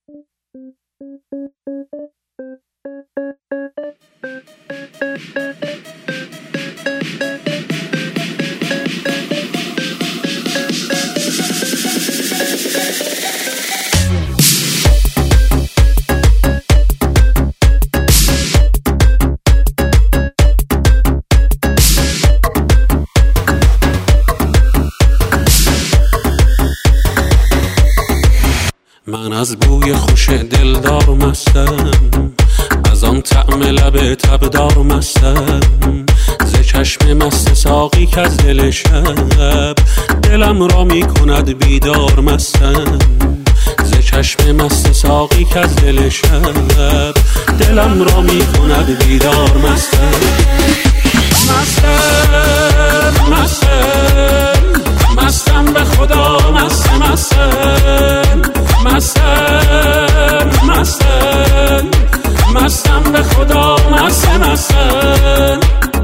من از بوی خوش دلدار مستم، از آن طعم لب تبدار مستم، ز چشم مست ساقی که از دل شب دلم را می کند بیدار مستم، ز چشم مست ساقی که از دل شب دلم را می کند بیدار مستم. مستم مستم مستم به خدا مستم مستم مستم مستم مستم به خدا مستم مستم.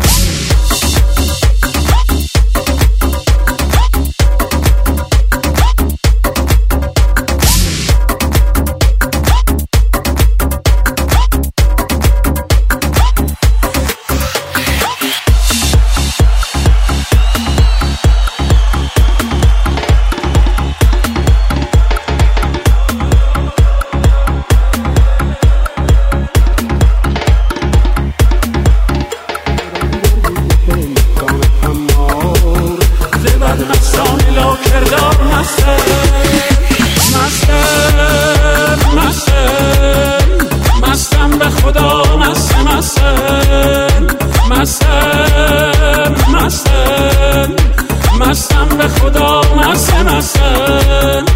مستم به خدا مستم مستم مستم مستم مستم به خدا مستم مستم.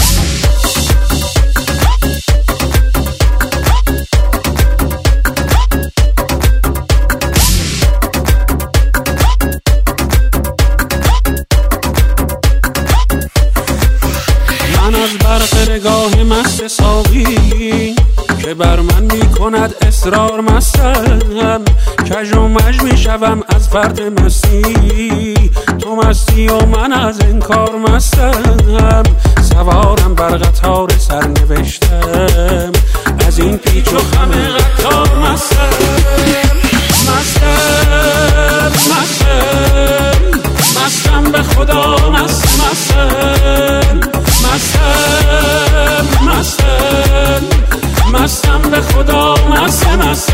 من از برق نگاه مست ساقی که بر من می کند اصرار مستم، کج و مج می شوم از فرط مستی، تو مستی و من از انکار مستم، سوارم بر قطار سرنوشتم، از این پیچ و خم قطار مستم. مستم مستم مستم به خدا مستم مستم مستم مستم مستم به خدا مستم مستم.